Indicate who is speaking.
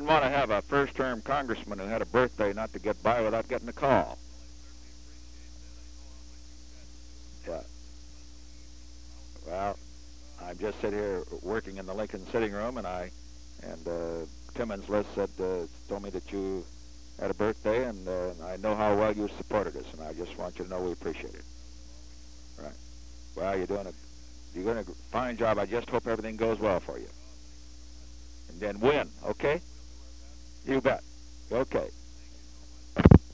Speaker 1: wouldn't want to have a first-term congressman who had a birthday not to get by without getting a call. Yeah. Well, I'm just sitting here working in the Lincoln sitting room, and Timmons List said, told me that you had a birthday, and I know how well you supported us, and I just want you to know we appreciate it. Right. Well, you're doing a fine job. I just hope everything goes well for you. And then win, okay? You bet. Okay.